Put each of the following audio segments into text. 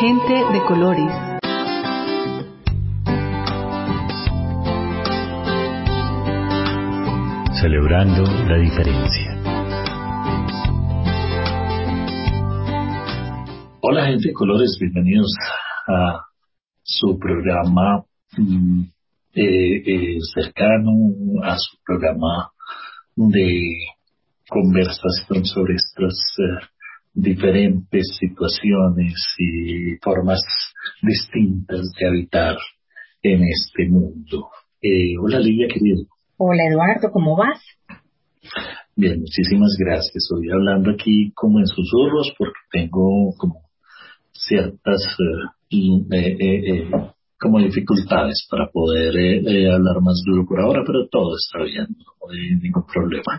Gente de colores. Celebrando la diferencia. Hola gente de colores, bienvenidos a su programa cercano, a su programa de conversación sobre estas diferentes situaciones y formas distintas de habitar en este mundo. Hola Lidia, querido. Hola Eduardo, ¿cómo vas? Bien, muchísimas gracias. Hoy hablando aquí como en susurros porque tengo como ciertas como dificultades para poder hablar más duro por ahora, pero todo está bien, no hay ningún problema.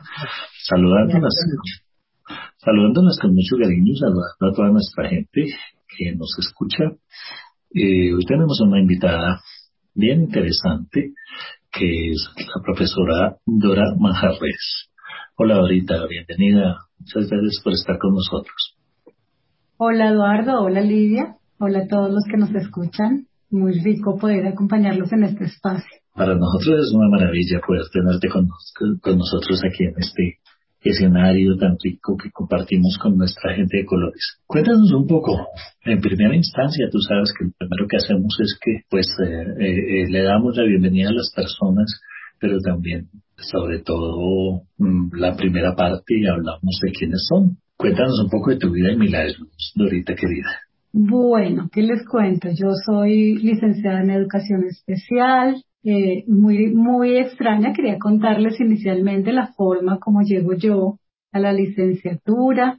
Saludándonos con mucho cariño, saludando a toda nuestra gente que nos escucha. Hoy tenemos una invitada bien interesante que es la profesora Dora Manjarres. Hola Dorita, bienvenida. Muchas gracias por estar con nosotros. Hola Eduardo, hola Lidia, hola a todos los que nos escuchan. Muy rico poder acompañarlos en este espacio. Para nosotros es una maravilla poder tenerte con nosotros aquí en este escenario tan rico que compartimos con nuestra gente de colores. Cuéntanos un poco. En primera instancia, tú sabes que lo primero que hacemos es que le damos la bienvenida a las personas, pero también, sobre todo, la primera parte y hablamos de quiénes son. Cuéntanos un poco de tu vida en Milagros, Dorita querida. Bueno, ¿qué les cuento? Yo soy licenciada en Educación Especial. Muy extraña, quería contarles inicialmente la forma como llego yo a la licenciatura.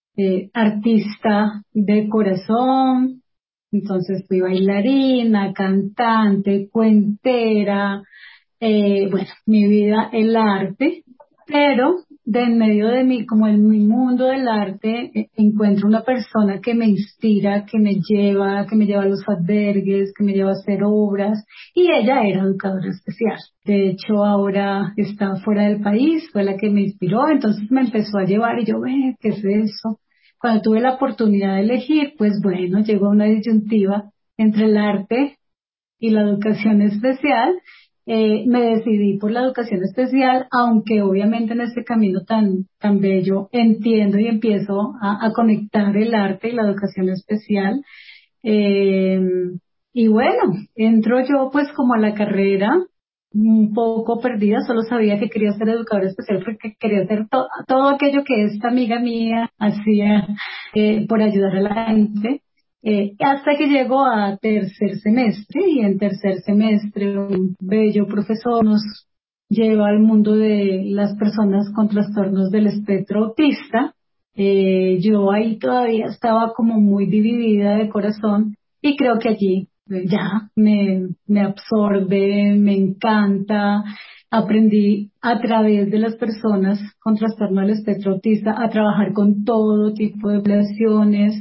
Artista de corazón, entonces fui bailarina, cantante, cuentera, bueno, mi vida el arte, pero de en medio de mí, como en mi mundo del arte, encuentro una persona que me inspira, que me lleva a los albergues, que me lleva a hacer obras, y ella era educadora especial. De hecho, ahora está fuera del país, fue la que me inspiró, entonces me empezó a llevar y yo, ¿qué es eso? Cuando tuve la oportunidad de elegir, pues bueno, llegó a una disyuntiva entre el arte y la educación especial. Me decidí por la educación especial, aunque obviamente en este camino tan bello entiendo y empiezo a conectar el arte y la educación especial. Eh, y bueno, entro yo pues como a la carrera un poco perdida, solo sabía que quería ser educadora especial porque quería hacer todo aquello que esta amiga mía hacía por ayudar a la gente. Hasta que llego a tercer semestre y en tercer semestre un bello profesor nos lleva al mundo de las personas con trastornos del espectro autista. Yo ahí todavía estaba como muy dividida de corazón y creo que allí ya me absorbe, me encanta. Aprendí a través de las personas con trastorno del espectro autista a trabajar con todo tipo de poblaciones.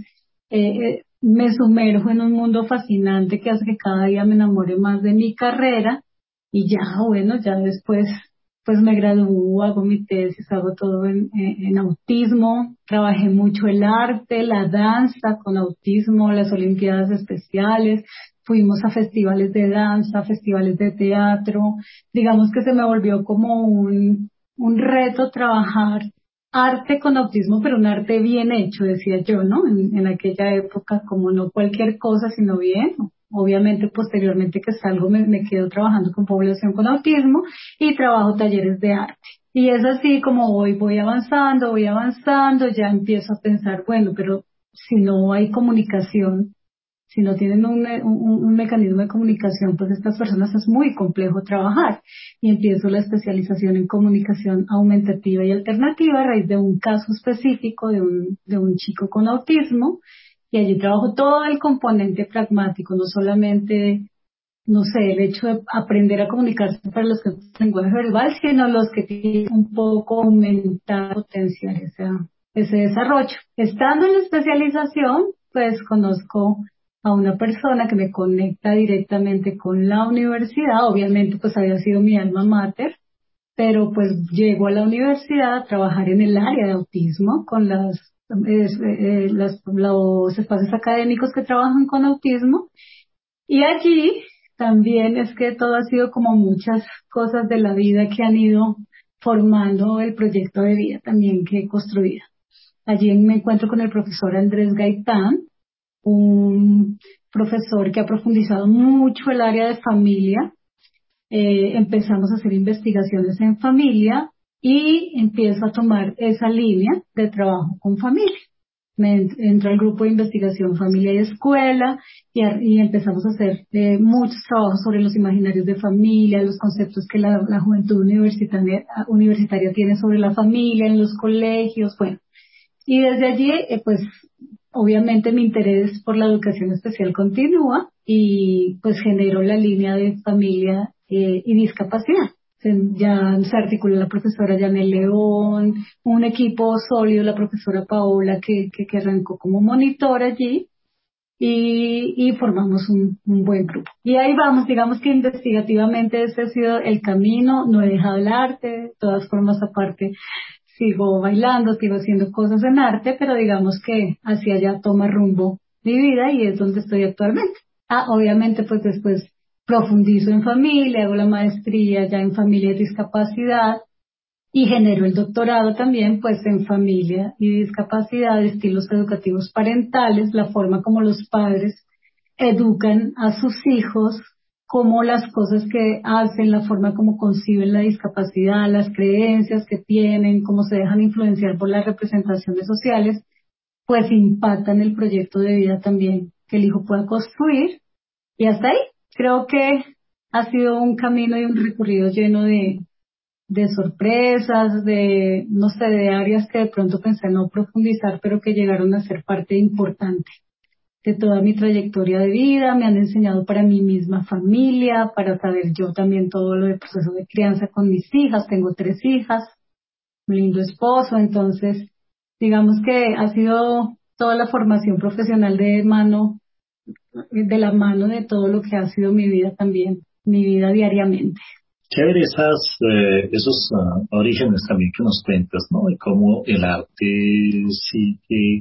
Me sumerjo en un mundo fascinante que hace que cada día me enamore más de mi carrera y ya, bueno, ya después pues me gradúo, hago mi tesis, hago todo en autismo, trabajé mucho el arte, la danza con autismo, las olimpiadas especiales, fuimos a festivales de danza, festivales de teatro, digamos que se me volvió como un reto trabajar arte con autismo, pero un arte bien hecho, decía yo, ¿no? En aquella época, como no cualquier cosa, sino bien. Obviamente, posteriormente que salgo, me quedo trabajando con población con autismo y trabajo talleres de arte. Y es así como voy avanzando, ya empiezo a pensar, bueno, pero si no hay comunicación, si no tienen un mecanismo de comunicación, pues estas personas es muy complejo trabajar. Y empiezo la especialización en comunicación aumentativa y alternativa a raíz de un caso específico de un chico con autismo. Y allí trabajo todo el componente pragmático, no solamente, no sé, el hecho de aprender a comunicarse para los que tienen lenguaje verbal, sino los que tienen un poco aumentar, potenciar ese desarrollo. Estando en la especialización, pues conozco a una persona que me conecta directamente con la universidad. Obviamente pues había sido mi alma mater, pero pues llego a la universidad a trabajar en el área de autismo con las los espacios académicos que trabajan con autismo. Y allí también es que todo ha sido como muchas cosas de la vida que han ido formando el proyecto de vida también que he construido. Allí me encuentro con el profesor Andrés Gaitán, un profesor que ha profundizado mucho el área de familia. Empezamos a hacer investigaciones en familia y empiezo a tomar esa línea de trabajo con familia. Entro al grupo de investigación familia y escuela y empezamos a hacer muchos trabajos sobre los imaginarios de familia, los conceptos que la juventud universitaria tiene sobre la familia en los colegios, bueno. Y desde allí, pues, obviamente mi interés por la educación especial continúa y pues generó la línea de familia y discapacidad. Ya se articuló la profesora Janel León, un equipo sólido, la profesora Paola que arrancó como monitor allí y formamos un buen grupo. Y ahí vamos, digamos que investigativamente ese ha sido el camino, no he dejado el arte, de todas formas aparte sigo bailando, sigo haciendo cosas en arte, pero digamos que hacia allá toma rumbo mi vida y es donde estoy actualmente. Obviamente pues después profundizo en familia, hago la maestría ya en familia y discapacidad y genero el doctorado también pues en familia y discapacidad, estilos educativos parentales, la forma como los padres educan a sus hijos, cómo las cosas que hacen, la forma como conciben la discapacidad, las creencias que tienen, cómo se dejan influenciar por las representaciones sociales, pues impactan el proyecto de vida también que el hijo pueda construir. Y hasta ahí, creo que ha sido un camino y un recorrido lleno de sorpresas, no sé, de áreas que de pronto pensé no profundizar, pero que llegaron a ser parte importante de toda mi trayectoria de vida, me han enseñado para mi misma familia, para saber yo también todo lo del proceso de crianza con mis hijas, tengo 3 hijas, un lindo esposo, entonces digamos que ha sido toda la formación profesional de la mano de todo lo que ha sido mi vida también, mi vida diariamente. Chévere esos orígenes también que nos cuentas, ¿no? Y cómo el arte sigue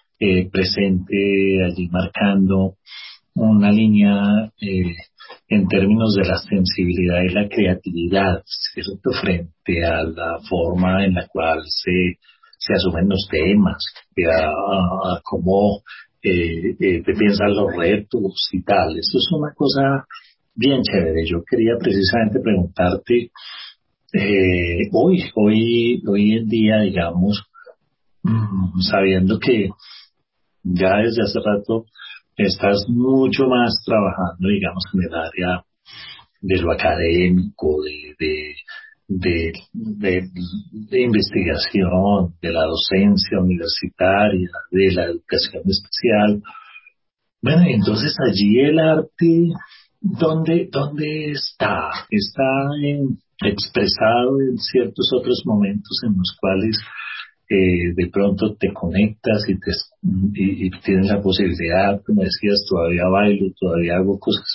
presente allí marcando una línea en términos de la sensibilidad y la creatividad, ¿cierto? Frente a la forma en la cual se asumen los temas, a cómo te piensan los retos y tal. Esto es una cosa bien chévere. Yo quería precisamente preguntarte, hoy en día, digamos, sabiendo que ya desde hace rato estás mucho más trabajando, digamos, en el área de lo académico, de investigación, de la docencia universitaria, de la educación especial. Bueno, entonces allí el arte, ¿dónde está? Está expresado en ciertos otros momentos en los cuales de pronto te conectas y tienes la posibilidad, como decías, todavía bailo, todavía hago cosas.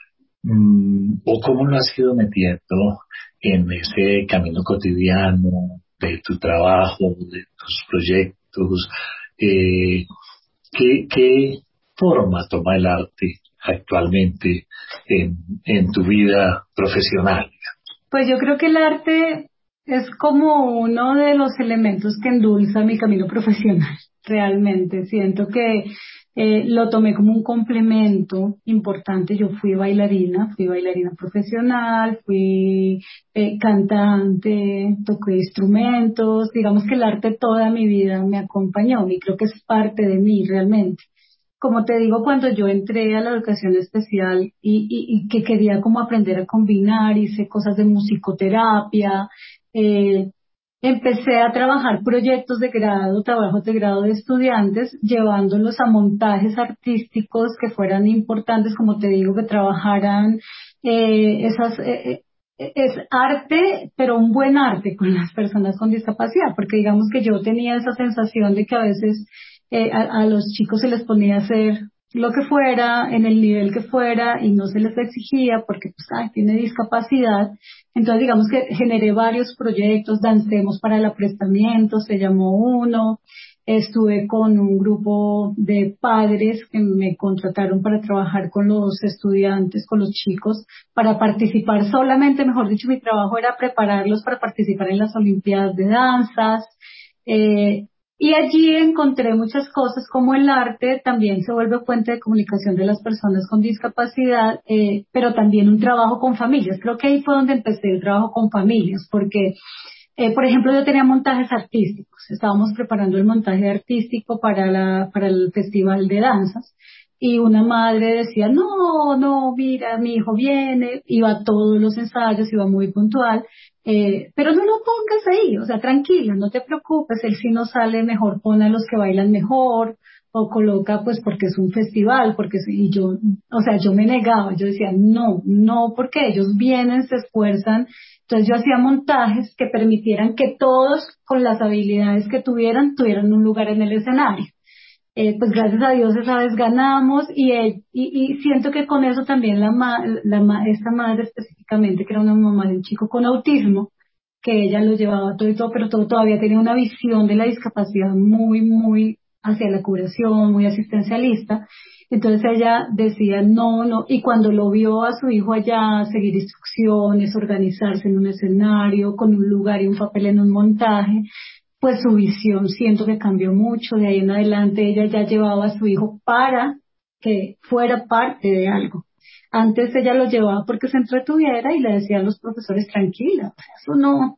O cómo lo has ido metiendo en ese camino cotidiano de tu trabajo, de tus proyectos. Eh, ¿qué forma toma el arte actualmente en tu vida profesional? Pues yo creo que el arte es como uno de los elementos que endulza mi camino profesional, realmente. Siento que lo tomé como un complemento importante. Yo fui bailarina profesional, fui cantante, toqué instrumentos. Digamos que el arte toda mi vida me acompañó y creo que es parte de mí realmente. Como te digo, cuando yo entré a la educación especial y que quería como aprender a combinar, hice cosas de musicoterapia, eh, empecé a trabajar proyectos de grado, trabajos de grado de estudiantes, llevándolos a montajes artísticos que fueran importantes, como te digo, que trabajaran es arte, pero un buen arte con las personas con discapacidad, porque digamos que yo tenía esa sensación de que a veces a los chicos se les ponía a hacer lo que fuera, en el nivel que fuera, y no se les exigía porque pues, tiene discapacidad. Entonces digamos que generé varios proyectos, Dancemos para el Aprestamiento, se llamó uno. Estuve con un grupo de padres que me contrataron para trabajar con los estudiantes, con los chicos, para participar solamente, mejor dicho, mi trabajo era prepararlos para participar en las Olimpiadas de Danzas. Eh, y allí encontré muchas cosas como el arte también se vuelve fuente de comunicación de las personas con discapacidad, pero también un trabajo con familias. Creo que ahí fue donde empecé el trabajo con familias, porque por ejemplo, yo tenía montajes artísticos. Estábamos preparando el montaje artístico para el festival de danzas. Y una madre decía, no, no, mira, mi hijo viene, iba a todos los ensayos, iba muy puntual, pero no lo pongas ahí, o sea, tranquila, no te preocupes, él si no sale mejor, pon a los que bailan mejor, o coloca pues porque es un festival, y yo, o sea, yo me negaba, yo decía, no, no, porque ellos vienen, se esfuerzan. Entonces yo hacía montajes que permitieran que todos con las habilidades que tuvieran un lugar en el escenario. Pues gracias a Dios esa vez ganamos y siento que con eso también esta madre específicamente, que era una mamá de un chico con autismo, que ella lo llevaba todo y todo, pero todo todavía tenía una visión de la discapacidad muy, muy hacia la curación, muy asistencialista. Entonces ella decía no, no, y cuando lo vio a su hijo allá seguir instrucciones, organizarse en un escenario, con un lugar y un papel en un montaje, pues su visión siento que cambió mucho. De ahí en adelante ella ya llevaba a su hijo para que fuera parte de algo. Antes ella lo llevaba porque se entretuviera y le decían los profesores, tranquila, eso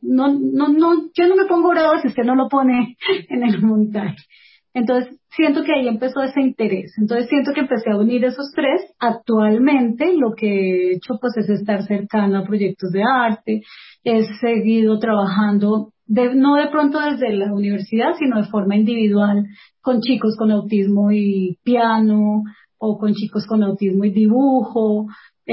no, yo no me pongo brava si usted no lo pone en el montaje. Entonces siento que ahí empezó ese interés. Entonces siento que empecé a unir esos tres. Actualmente lo que he hecho pues es estar cercana a proyectos de arte. He seguido trabajando, no de pronto desde la universidad, sino de forma individual con chicos con autismo y piano, o con chicos con autismo y dibujo.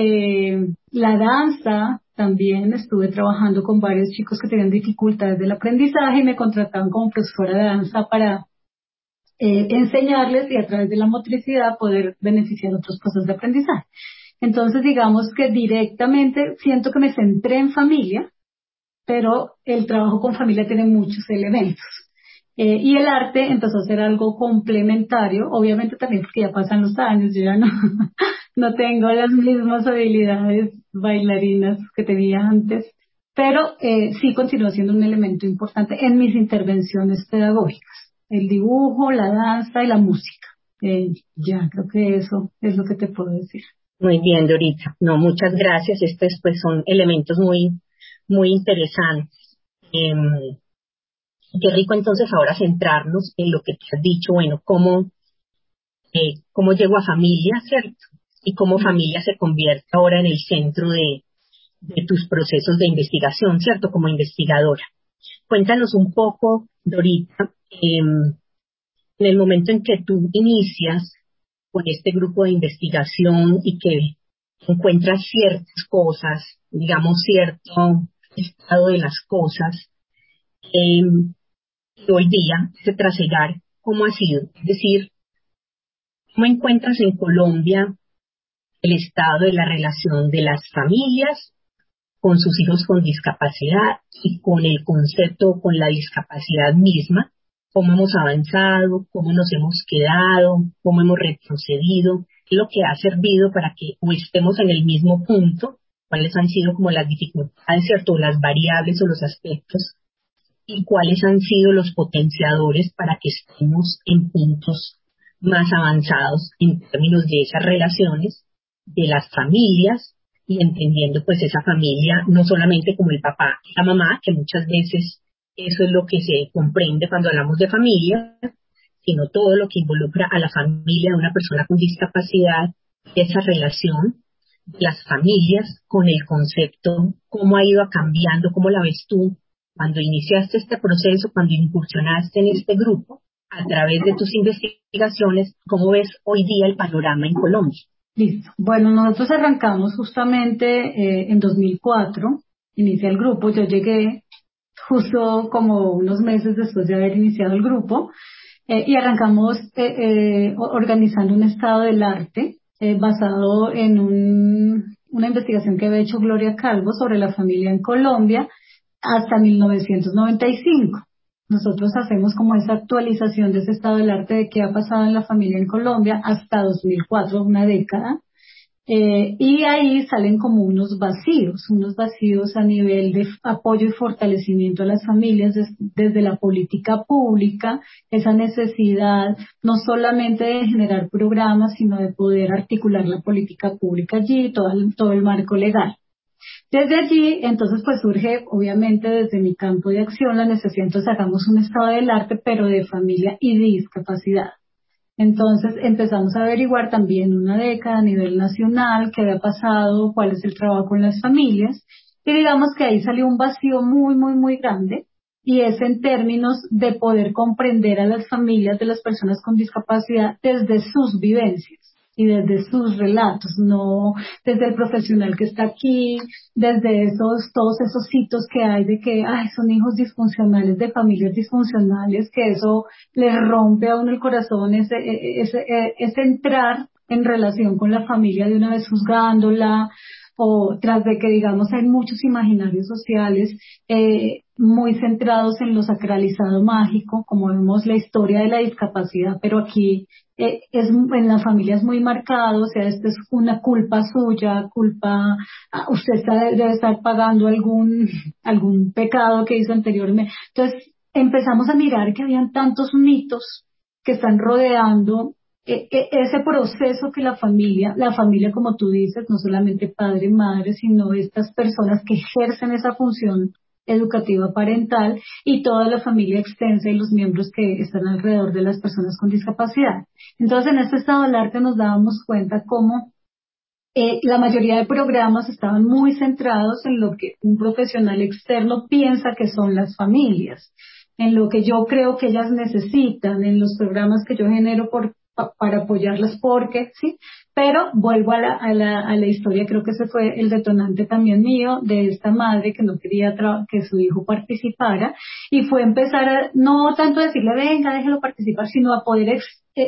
La danza, también estuve trabajando con varios chicos que tenían dificultades del aprendizaje y me contrataban como profesora de danza para enseñarles y a través de la motricidad poder beneficiar otros procesos de aprendizaje. Entonces, digamos que directamente siento que me centré en familia, pero el trabajo con familia tiene muchos elementos. Y el arte empezó a ser algo complementario, obviamente también porque ya pasan los años, yo ya no, no tengo las mismas habilidades bailarinas que tenía antes, pero sí continúa siendo un elemento importante en mis intervenciones pedagógicas, el dibujo, la danza y la música. Ya, creo que eso es lo que te puedo decir. Muy bien, Dorita. No, muchas gracias. Estos pues son elementos muy, muy interesantes. Qué rico entonces ahora centrarnos en lo que te has dicho, bueno, cómo llego a familia, ¿cierto? Y cómo familia se convierte ahora en el centro de tus procesos de investigación, ¿cierto? Como investigadora. Cuéntanos un poco, Dorita, en el momento en que tú inicias con este grupo de investigación y que encuentras ciertas cosas, digamos cierto estado de las cosas, que hoy día, ese trasegar, ¿cómo ha sido? Es decir, ¿cómo encuentras en Colombia el estado de la relación de las familias con sus hijos con discapacidad y con el concepto, con la discapacidad misma? ¿Cómo hemos avanzado? ¿Cómo nos hemos quedado? ¿Cómo hemos retrocedido? ¿Qué es lo que ha servido para que o estemos en el mismo punto? ¿Cuáles han sido como las dificultades, cierto? Las variables o los aspectos, y cuáles han sido los potenciadores para que estemos en puntos más avanzados en términos de esas relaciones, de las familias, y entendiendo pues esa familia no solamente como el papá y la mamá, que muchas veces eso es lo que se comprende cuando hablamos de familia, sino todo lo que involucra a la familia de una persona con discapacidad, esa relación de las familias con el concepto, cómo ha ido cambiando, cómo la ves tú cuando iniciaste este proceso, cuando incursionaste en este grupo, a través de tus investigaciones, ¿cómo ves hoy día el panorama en Colombia? Listo. Bueno, nosotros arrancamos justamente en 2004, inicia el grupo, yo llegué justo como unos meses después de haber iniciado el grupo. y arrancamos organizando un estado del arte basado en una investigación que había hecho Gloria Calvo sobre la familia en Colombia hasta 1995. Nosotros hacemos como esa actualización de ese estado del arte de qué ha pasado en la familia en Colombia hasta 2004, una década. Y ahí salen como unos vacíos a nivel de apoyo y fortalecimiento a las familias desde la política pública, esa necesidad no solamente de generar programas, sino de poder articular la política pública allí, todo el marco legal. Desde allí, entonces, pues surge, obviamente, desde mi campo de acción, la necesidad, entonces hagamos un estado del arte, pero de familia y discapacidad. Entonces empezamos a averiguar también una década a nivel nacional, qué había pasado, cuál es el trabajo con las familias, y digamos que ahí salió un vacío muy, muy, muy grande, y es en términos de poder comprender a las familias de las personas con discapacidad desde sus vivencias y desde sus relatos, no desde el profesional que está aquí, desde todos esos hitos que hay de que, son hijos disfuncionales de familias disfuncionales, que eso les rompe a uno el corazón, ese entrar en relación con la familia de una vez juzgándola, o tras de que, digamos, hay muchos imaginarios sociales muy centrados en lo sacralizado mágico, como vemos la historia de la discapacidad, pero aquí en la familia es muy marcado, o sea, esto es una culpa suya, debe estar pagando algún pecado que hizo anteriormente. Entonces, empezamos a mirar que habían tantos mitos que están rodeando ese proceso que la familia como tú dices, no solamente padre y madre, sino estas personas que ejercen esa función educativa parental y toda la familia extensa y los miembros que están alrededor de las personas con discapacidad. Entonces, en este estado del arte nos dábamos cuenta cómo la mayoría de programas estaban muy centrados en lo que un profesional externo piensa que son las familias, en lo que yo creo que ellas necesitan, en los programas que yo genero para apoyarlas porque, ¿sí? Pero vuelvo a la historia, creo que ese fue el detonante también mío de esta madre que no quería que su hijo participara, y fue empezar no tanto a decirle, venga, déjelo participar, sino a poder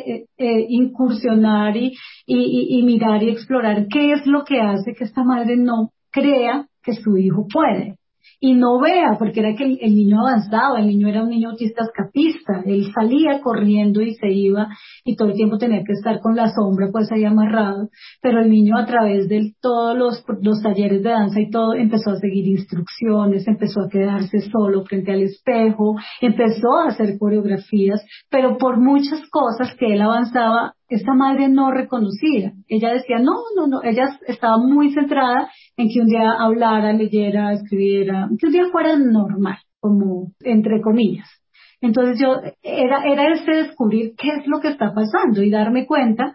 incursionar y mirar y explorar qué es lo que hace que esta madre no crea que su hijo puede. Y no vea, porque era que el niño avanzaba, el niño era un niño autista escapista, él salía corriendo y se iba y todo el tiempo tenía que estar con la sombra pues ahí amarrado, pero el niño a través de todos los talleres de danza y todo empezó a seguir instrucciones, empezó a quedarse solo frente al espejo, empezó a hacer coreografías, pero por muchas cosas que él avanzaba, esta madre no reconocía. Ella decía, no, ella estaba muy centrada en que un día hablara, leyera, escribiera, que un día fuera normal, como entre comillas. Entonces era descubrir qué es lo que está pasando y darme cuenta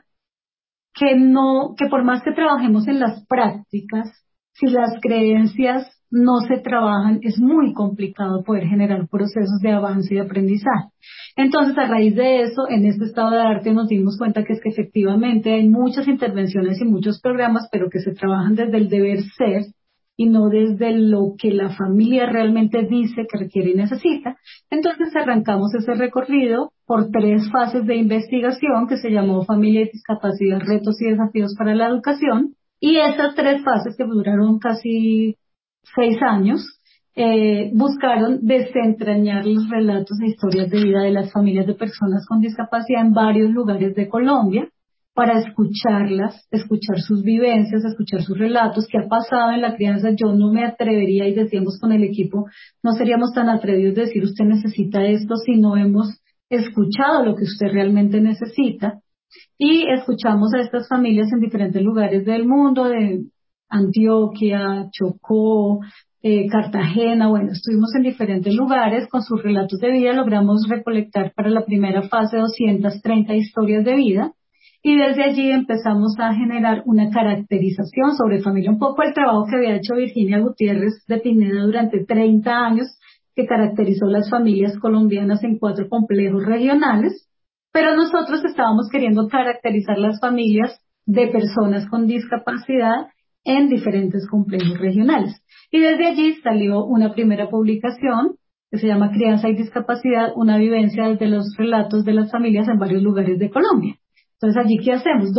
que por más que trabajemos en las prácticas, si las creencias no se trabajan, es muy complicado poder generar procesos de avance y de aprendizaje. Entonces, a raíz de eso, en este estado de arte nos dimos cuenta que es que efectivamente hay muchas intervenciones y muchos programas, pero que se trabajan desde el deber ser y no desde lo que la familia realmente dice que requiere y necesita. Entonces arrancamos ese recorrido por 3 fases de investigación que se llamó Familia y Discapacidad, Retos y Desafíos para la Educación, y esas 3 fases que duraron casi 6 años, buscaron desentrañar los relatos e historias de vida de las familias de personas con discapacidad en varios lugares de Colombia, para escucharlas, escuchar sus vivencias, escuchar sus relatos, qué ha pasado en la crianza. Yo no me atrevería, y decíamos con el equipo, no seríamos tan atrevidos de decir usted necesita esto si no hemos escuchado lo que usted realmente necesita. Y escuchamos a estas familias en diferentes lugares del mundo, de Antioquia, Chocó, Cartagena, bueno, estuvimos en diferentes lugares con sus relatos de vida, logramos recolectar para la primera fase 230 historias de vida. Y desde allí empezamos a generar una caracterización sobre familia, un poco el trabajo que había hecho Virginia Gutiérrez de Pineda durante 30 años, que caracterizó las familias colombianas en 4 complejos regionales, pero nosotros estábamos queriendo caracterizar las familias de personas con discapacidad en diferentes complejos regionales. Y desde allí salió una primera publicación que se llama Crianza y Discapacidad, una vivencia desde los relatos de las familias en varios lugares de Colombia. Entonces allí, ¿qué hacemos?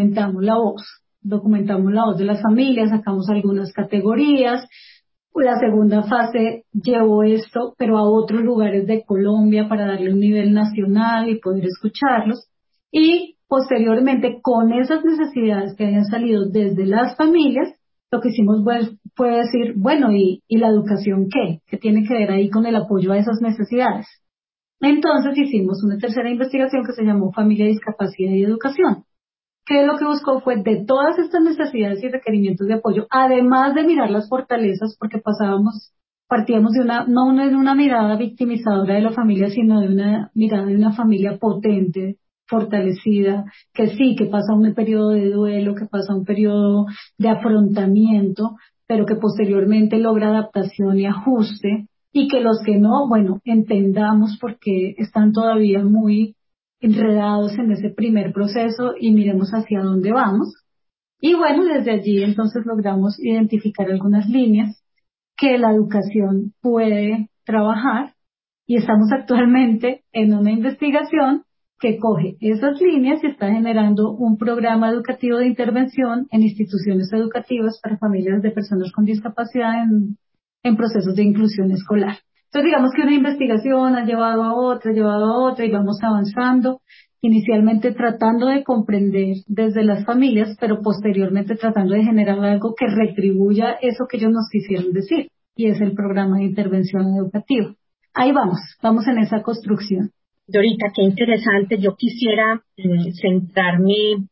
Documentamos la voz de las familias, sacamos algunas categorías. La segunda fase llevó esto, pero a otros lugares de Colombia para darle un nivel nacional y poder escucharlos. Y posteriormente, con esas necesidades que habían salido desde las familias, lo que hicimos fue decir, bueno, ¿y la educación qué? ¿Qué tiene que ver ahí con el apoyo a esas necesidades? Entonces hicimos una tercera investigación que se llamó Familia, Discapacidad y Educación, que lo que buscó fue de todas estas necesidades y requerimientos de apoyo, además de mirar las fortalezas, porque partíamos no de una mirada victimizadora de la familia, sino de una mirada de una familia potente, fortalecida, que pasa un periodo de duelo, que pasa un periodo de afrontamiento, pero que posteriormente logra adaptación y ajuste, y que los que no, bueno, entendamos porque están todavía muy enredados en ese primer proceso y miremos hacia dónde vamos. Y bueno, desde allí entonces logramos identificar algunas líneas que la educación puede trabajar y estamos actualmente en una investigación que coge esas líneas y está generando un programa educativo de intervención en instituciones educativas para familias de personas con discapacidad en procesos de inclusión escolar. Entonces digamos que una investigación ha llevado a otra y vamos avanzando, inicialmente tratando de comprender desde las familias, pero posteriormente tratando de generar algo que retribuya eso que ellos nos quisieron decir, y es el programa de intervención educativa. Ahí vamos en esa construcción. Dorita, qué interesante. Yo quisiera centrarme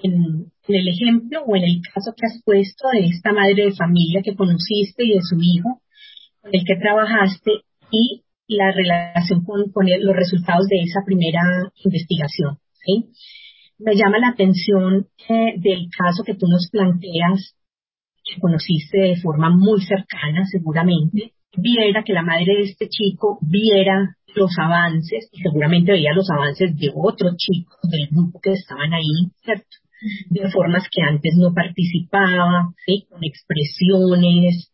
en el ejemplo o en el caso que has puesto de esta madre de familia que conociste y de su hijo con el que trabajaste y la relación con los resultados de esa primera investigación, ¿sí? Me llama la atención del caso que tú nos planteas, que conociste de forma muy cercana seguramente, viera que la madre de este chico viera los avances y seguramente veía los avances de otros chicos del grupo que estaban ahí, ¿cierto? De formas que antes no participaba, ¿sí? Con expresiones,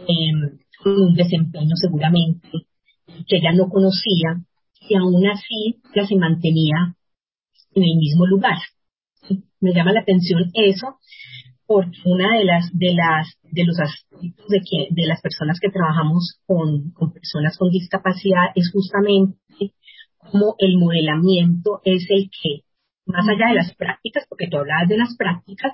con un desempeño seguramente que ella no conocía y aún así ella se mantenía en el mismo lugar. ¿Sí? Me llama la atención eso porque una de los aspectos de las personas que trabajamos con personas con discapacidad es justamente como el modelamiento es el que, más allá de las prácticas, porque tú hablabas de las prácticas,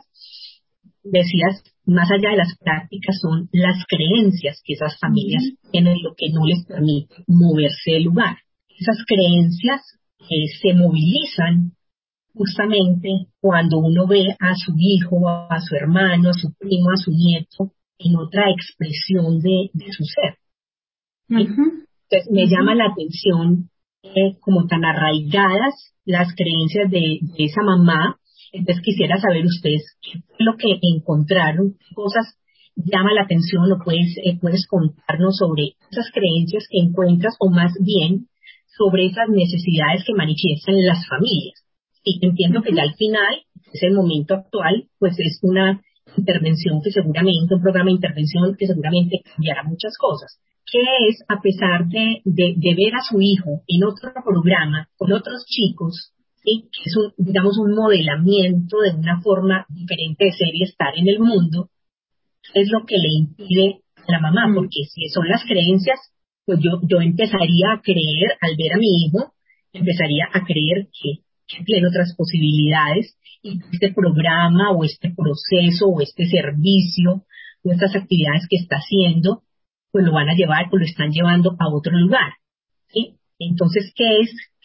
decías, más allá de las prácticas son las creencias que esas familias tienen, lo que no les permite moverse del lugar. Esas creencias se movilizan justamente cuando uno ve a su hijo, a su hermano, a su primo, a su nieto, en otra expresión de su ser. ¿Sí? Entonces me llama la atención como tan arraigadas las creencias de esa mamá. Entonces quisiera saber ustedes qué fue lo que encontraron, qué cosas llama la atención o puedes contarnos sobre esas creencias que encuentras o más bien sobre esas necesidades que manifiestan las familias. Sí, entiendo que ya al final, es el momento actual, pues es una intervención que seguramente, un programa de intervención que seguramente cambiará muchas cosas. Que es, a pesar de ver a su hijo en otro programa, con otros chicos, ¿sí? Que es digamos, un modelamiento de una forma diferente de ser y estar en el mundo, es lo que le impide a la mamá, porque si son las creencias, pues yo empezaría a creer, al ver a mi hijo, empezaría a creer que tiene otras posibilidades y este programa o este proceso o este servicio o estas actividades que está haciendo, pues lo van a llevar, pues lo están llevando a otro lugar, ¿sí? Entonces, ¿qué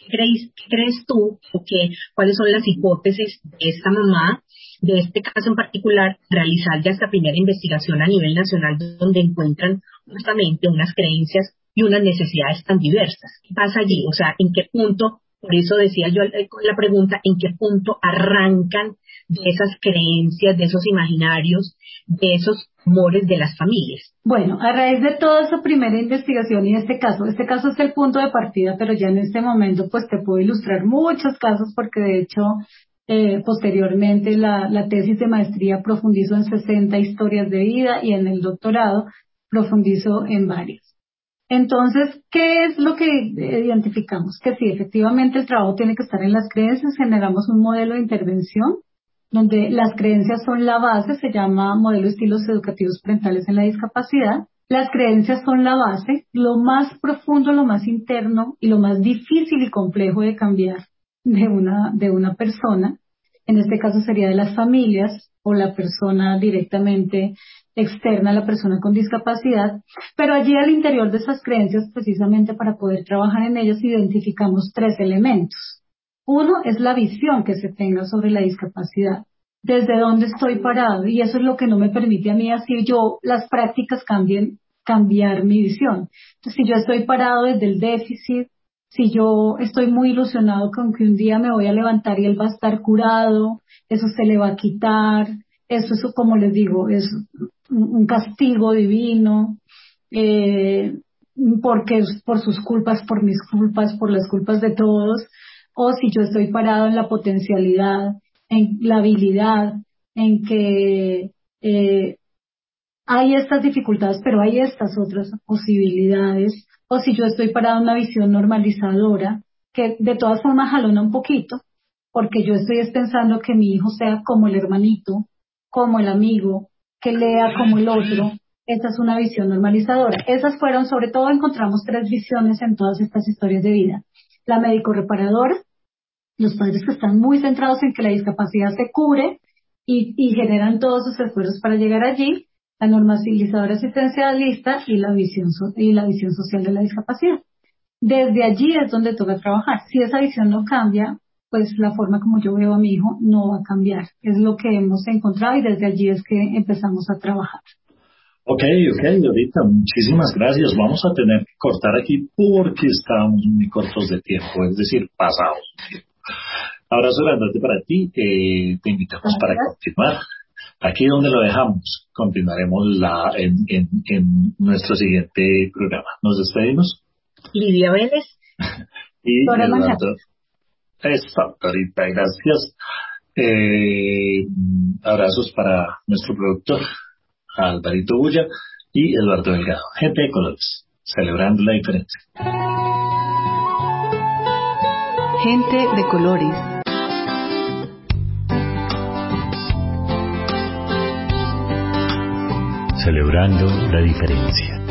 crees tú o cuáles son las hipótesis de esta mamá, de este caso en particular, realizar ya esta primera investigación a nivel nacional donde encuentran justamente unas creencias y unas necesidades tan diversas? ¿Qué pasa allí? O sea, ¿en qué punto? Por eso decía yo con la pregunta, ¿en qué punto arrancan de esas creencias, de esos imaginarios, de esos temores de las familias? Bueno, a raíz de toda esa primera investigación y este caso es el punto de partida, pero ya en este momento pues te puedo ilustrar muchos casos porque de hecho posteriormente la tesis de maestría profundizó en 60 historias de vida y en el doctorado profundizó en varias. Entonces, ¿qué es lo que identificamos? Que sí, efectivamente el trabajo tiene que estar en las creencias. Generamos un modelo de intervención donde las creencias son la base, se llama modelo de estilos educativos parentales en la discapacidad. Las creencias son la base, lo más profundo, lo más interno y lo más difícil y complejo de cambiar de una persona. En este caso sería de las familias o la persona directamente externa a la persona con discapacidad, pero allí al interior de esas creencias, precisamente para poder trabajar en ellas, identificamos 3 elementos. Uno es la visión que se tenga sobre la discapacidad, desde dónde estoy parado, y eso es lo que no me permite a mí así yo las prácticas cambiar mi visión. Entonces, si yo estoy parado desde el déficit, si yo estoy muy ilusionado con que un día me voy a levantar y él va a estar curado, eso se le va a quitar, eso como les digo, es un castigo divino, porque es por sus culpas, por mis culpas, por las culpas de todos, o si yo estoy parado en la potencialidad, en la habilidad, en que hay estas dificultades, pero hay estas otras posibilidades, o si yo estoy parado en una visión normalizadora, que de todas formas jalona un poquito, porque yo estoy pensando que mi hijo sea como el hermanito, como el amigo, que lea como el otro. Esa es una visión normalizadora. Esas fueron, sobre todo encontramos 3 visiones en todas estas historias de vida. La médico reparadora, los padres que están muy centrados en que la discapacidad se cure y generan todos sus esfuerzos para llegar allí, la normalizadora asistencialista y la visión social de la discapacidad. Desde allí es donde toca trabajar. Si esa visión no cambia, pues la forma como yo veo a mi hijo no va a cambiar. Es lo que hemos encontrado y desde allí es que empezamos a trabajar. Ok, Dorita, muchísimas gracias. Vamos a tener que cortar aquí porque estamos muy cortos de tiempo, es decir, pasados. Abrazo grande para ti. Te invitamos para continuar. Aquí donde lo dejamos, continuaremos en nuestro siguiente programa. Nos despedimos. Lidia Vélez. Y Eduardo. Eso, Dorita, gracias. Abrazos para nuestro productor, Alvarito Bulla y Eduardo Delgado. Gente de colores, celebrando la diferencia. Gente de colores. Celebrando la diferencia.